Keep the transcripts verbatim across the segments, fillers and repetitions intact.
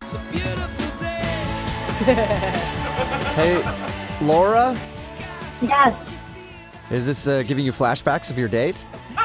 It's a beautiful day. Hey, Laura, Yes. is this uh, giving you flashbacks of your date?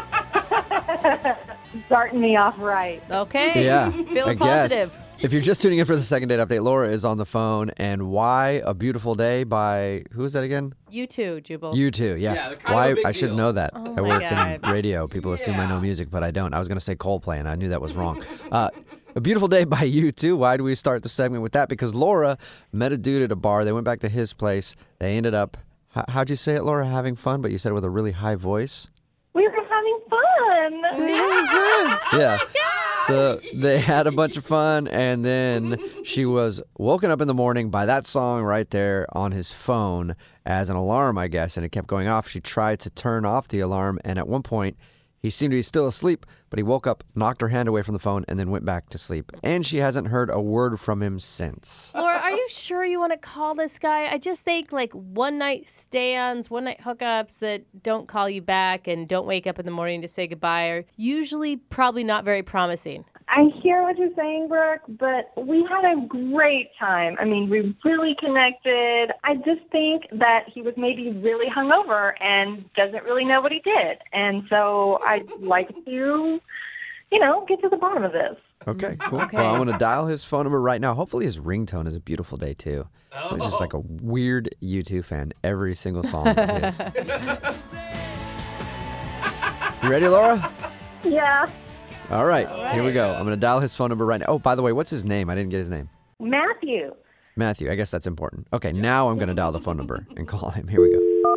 Starting me off right. Okay. Yeah, Feeling I guess. positive. If you're just tuning in for the second date update, Laura is on the phone. And Why a Beautiful Day by, who is that again? You too, Jubal. You too, yeah. Yeah, they're kind of Why a big I should deal. know that. Oh I my work God. in radio. People assume I know Yeah. music, but I don't. I was going to say Coldplay, and I knew that was wrong. uh, a Beautiful Day by You Too. Why do we start the segment with that? Because Laura met a dude at a bar. They went back to his place. They ended up, h- how'd you say it, Laura? Having fun, but you said it with a really high voice. We were having fun. Yeah. So they had a bunch of fun, and then she was woken up in the morning by that song right there on his phone as an alarm, I guess, and it kept going off. She tried to turn off the alarm, and at one point, he seemed to be still asleep, but he woke up, knocked her hand away from the phone, and then went back to sleep. And she hasn't heard a word from him since. Laura, are you sure you want to call this guy? I just think like one night stands, one night hookups that don't call you back and don't wake up in the morning to say goodbye are usually probably not very promising. I hear what you're saying, Brooke, but we had a great time. I mean, we really connected. I just think that he was maybe really hungover and doesn't really know what he did. And so I'd like to, you know, get to the bottom of this. Okay, cool. Okay. Well, I'm going to dial his phone number right now. Hopefully his ringtone is A Beautiful Day, too. He's just like a weird U two fan, every single song of his. You ready, Laura? Yeah. All right, All here we right. go. I'm going to dial his phone number right now. Oh, by the way, what's his name? I didn't get his name. Matthew. Matthew. I guess that's important. Okay, now I'm going to dial the phone number and call him. Here we go.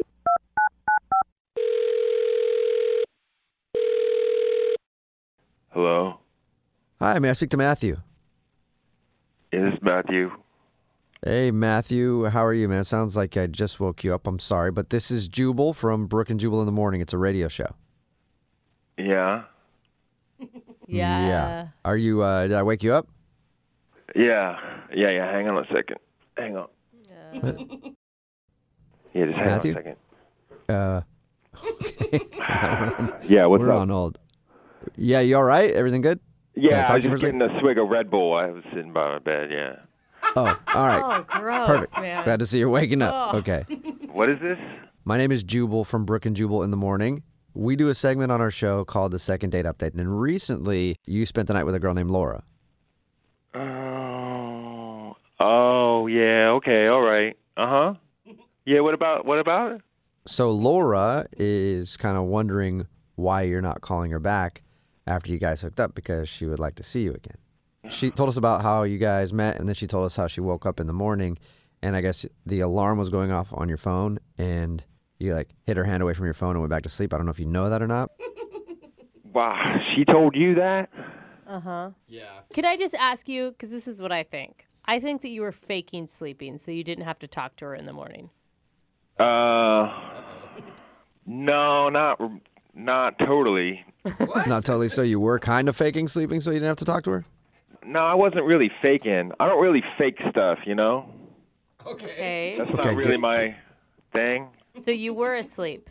Hello, Hi, may I speak to Matthew? is this Matthew? Hey, Matthew. How are you, man? Sounds like I just woke you up. I'm sorry, but this is Jubal from Brooke and Jubal in the Morning. It's a radio show. Yeah, Yeah. Are you, uh, did I wake you up? yeah, yeah, yeah. Hang on a second. Hang on. Yeah, just hang Matthew? on a second. Uh, okay. Yeah, what's We're up? on hold. Yeah, you all right? Everything good? Can I Yeah, talk I was to you just for a getting a swig of Red Bull. I was sitting by my bed. Yeah. Oh, all right. Oh, gross, Perfect. man. Glad to see you're waking up. Oh. Okay. What is this? My name is Jubal from Brooke and Jubal in the Morning. We do a segment on our show called the Second Date Update. And recently, you spent the night with a girl named Laura. Oh, oh, yeah. Okay, all right. Uh huh. Yeah. What about? What about it? So Laura is kind of wondering why you're not calling her back after you guys hooked up because she would like to see you again. She told us about how you guys met, and then she told us how she woke up in the morning, and I guess the alarm was going off on your phone, and you like hid her hand away from your phone and went back to sleep. I don't know if you know that or not. Wow, she told you that? Uh-huh. Yeah. Can I just ask you, because this is what I think. I think that you were faking sleeping so you didn't have to talk to her in the morning. Uh, no, not not totally. Not totally. So you were kind of faking sleeping so you didn't have to talk to her? No, I wasn't really faking. I don't really fake stuff, you know? Okay. Okay. That's Okay, not really good. my thing. So you were asleep.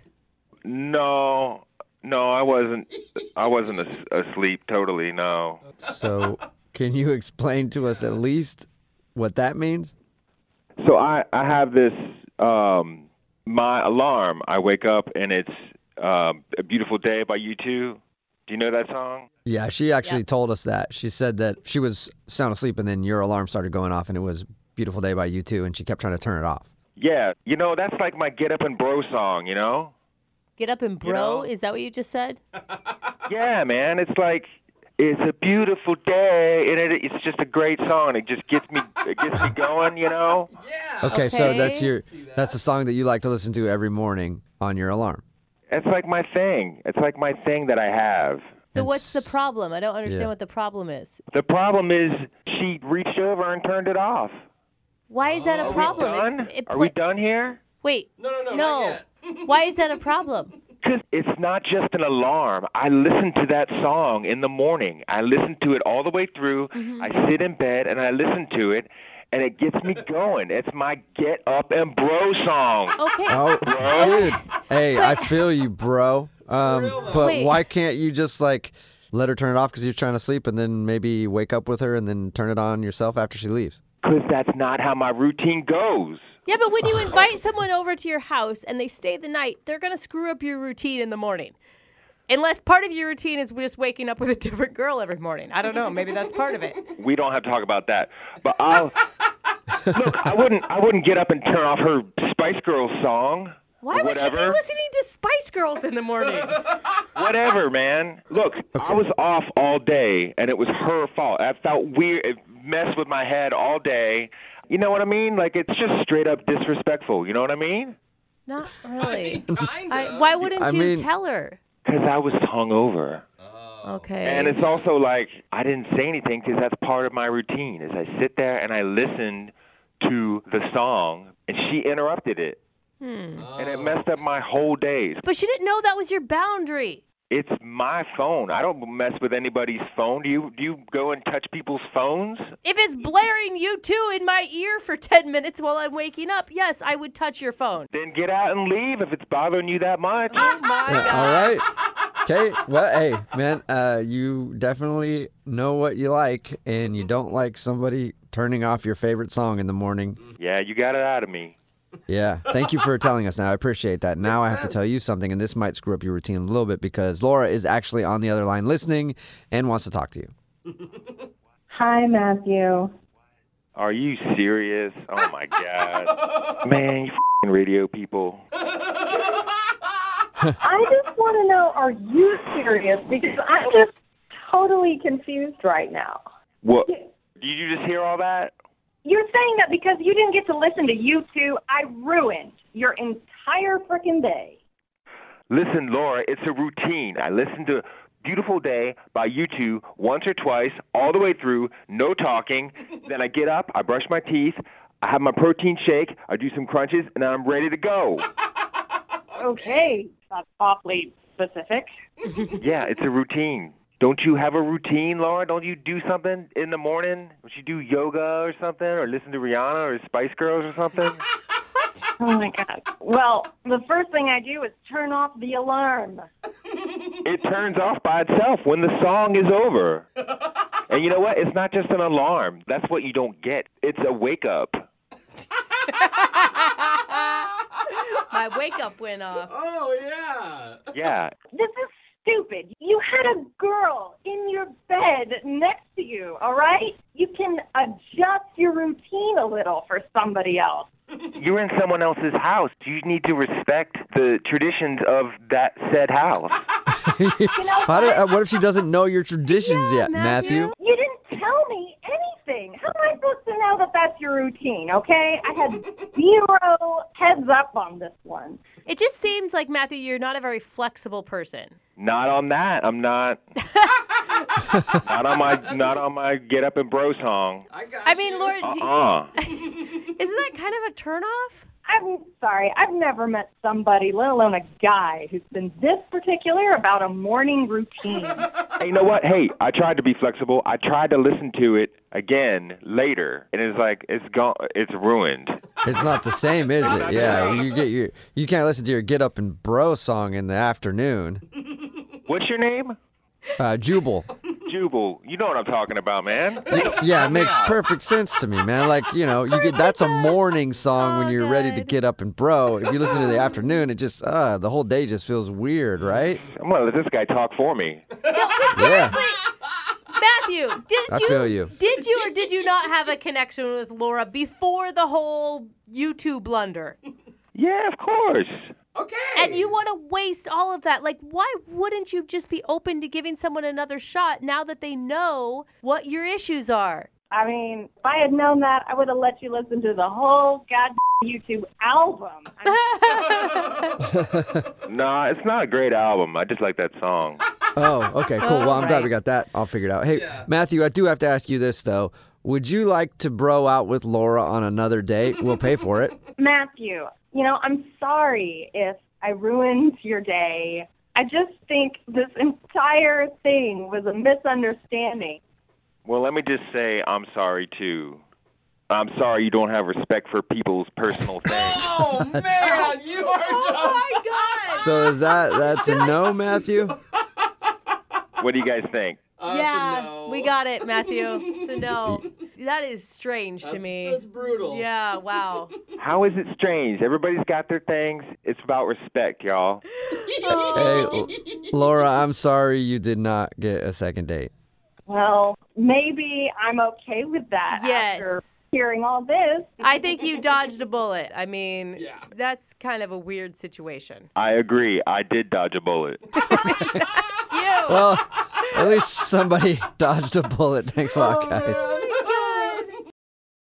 No, no, I wasn't. I wasn't as- asleep totally. No. So can you explain to us at least what that means? So I I have this um my alarm. I wake up and it's um, "A Beautiful Day" by U two. Do you know that song? Yeah, she actually Yep. told us that. She said that she was sound asleep and then your alarm started going off and it was Beautiful Day by You Too, and she kept trying to turn it off. Yeah, you know that's like my "Get Up and Bro" song. You know? Get up and bro. know- Is that what you just said? Yeah, man. It's like it's a beautiful day, and it, it's just a great song. It just gets me it gets me going. You know? Yeah. Okay, so that's Okay. your See that. that's the song that you like to listen to every morning on your alarm. It's like my thing. It's like my thing that I have. So And what's the s- problem? I don't understand yeah. what the problem is. The problem is she reached over and turned it off. Why is that Oh, a are we problem? It- Done? it Are pla- we done here? Wait. No, no, no, not No. yet. Why is that a problem? Because it's not just an alarm. I listen to that song in the morning. I listen to it all the way through. Mm-hmm. I sit in bed and I listen to it, and it gets me going. It's my "Get Up and Bro" song. Okay. Oh, Bro. dude. Hey, I feel you, bro. Um, real, though. but Wait. why can't you just like let her turn it off because you're trying to sleep, and then maybe wake up with her and then turn it on yourself after she leaves? Because that's not how my routine goes. Yeah, but when you invite someone over to your house and they stay the night, they're going to screw up your routine in the morning. Unless part of your routine is just waking up with a different girl every morning. I don't know. Maybe that's part of it. We don't have to talk about that. But I'll look. I wouldn't. I wouldn't get up and turn off her Spice Girls song. Why would you be listening to Spice Girls in the morning? Whatever, man. Look, okay. I was off all day, and it was her fault. I felt weird. It messed with my head all day. You know what I mean? Like, it's just straight up disrespectful. You know what I mean? Not really. I mean, kind I, of. why wouldn't I you mean, tell her? Because I was hungover. Okay. And it's also like, I didn't say anything because that's part of my routine, is I sit there and I listen to the song, and she interrupted it. Hmm. And it messed up my whole days. But she didn't know that was your boundary. It's my phone. I don't mess with anybody's phone. Do you do you go and touch people's phones? If it's blaring you two in my ear for ten minutes while I'm waking up, yes, I would touch your phone. Then get out and leave if it's bothering you that much. Oh, my Yeah, God. all right. Okay. Well, hey, man, uh, you definitely know what you like, and you don't like somebody turning off your favorite song in the morning. Yeah, you got it out of me. Yeah. Thank you for telling us now. I appreciate that. Now I have to tell you something, and this might screw up your routine a little bit because Laura is actually on the other line listening and wants to talk to you. Hi, Matthew. Are you serious? Oh, my God. Man, you f***ing radio people. I just want to know, are you serious? Because I'm just totally confused right now. What? Did you just hear all that? You're saying that because you didn't get to listen to U two, I ruined your entire frickin' day. Listen, Laura, it's a routine. I listen to Beautiful Day by U two once or twice, all the way through, no talking. Then I get up, I brush my teeth, I have my protein shake, I do some crunches, and then I'm ready to go. Okay, that's awfully specific. Yeah, it's a routine. Don't you have a routine, Laura? Don't you do something in the morning? Don't you do yoga or something, or listen to Rihanna or Spice Girls or something? Oh, my God. Well, the first thing I do is turn off the alarm. It turns off by itself when the song is over. And you know what? It's not just an alarm. That's what you don't get. It's a wake-up. My wake-up went off. Oh, yeah. Yeah. This is stupid. You had a girl in your bed next to you, all right? You can adjust your routine a little for somebody else. You're in someone else's house. You need to respect the traditions of that said house. You know How do, what? uh, what if she doesn't know your traditions Yeah, yet, Matthew? You didn't tell me anything. How am I supposed to know that that's your routine, okay? I had zero heads up on this one. It just seems like, Matthew, you're not a very flexible person. Not on that. I'm not. not on my. Not on my get up and bro song. I got I mean, you. Laura, do, Uh-uh. isn't that kind of a turnoff? I'm sorry. I've never met somebody, let alone a guy, who's been this particular about a morning routine. Hey, you know what? Hey, I tried to be flexible. I tried to listen to it again later, and it's like it's gone. It's ruined. It's not the same, is it? Yeah, you get your you can't listen to your Get Up and Bro song in the afternoon. What's your name? Uh, Jubal. Jubal. You know what I'm talking about, man. Yeah, it makes perfect sense to me, man. Like, you know, you get that's a morning song when you're ready to get up and bro. If you listen to the afternoon, it just uh the whole day just feels weird, right? I'm gonna let this guy talk for me. Yeah. Matthew, did I you, feel you. did you or did you not have a connection with Laura before the whole U two blunder? Yeah, of course. Okay. And you want to waste all of that. Like, why wouldn't you just be open to giving someone another shot now that they know what your issues are? I mean, if I had known that, I would have let you listen to the whole goddamn YouTube album. I'm Nah, it's not a great album. I just like that song. Oh, okay, cool. Well, I'm glad Alright. we got that all figured out. Hey, Yeah. Matthew, I do have to ask you this though. Would you like to bro out with Laura on another date? We'll pay for it. Matthew, you know, I'm sorry if I ruined your day. I just think this entire thing was a misunderstanding. Well, let me just say I'm sorry, too. I'm sorry you don't have respect for people's personal things. Oh, man, you are Oh just... my God! So is that that's a no, Matthew? What do you guys think? Uh, it's a yeah, no. we got it, Matthew. It's a no. That is strange That's, to me. That's brutal. Yeah, wow. How is it strange? Everybody's got their things. It's about respect, y'all. Hey, L- Laura, I'm sorry you did not get a second date. Well, maybe I'm okay with that Yes. after hearing all this. I think you dodged a bullet. I mean, Yeah. that's kind of a weird situation. I agree. I did dodge a bullet. You. Well, at least somebody dodged a bullet. Thanks a lot, Oh, guys. man.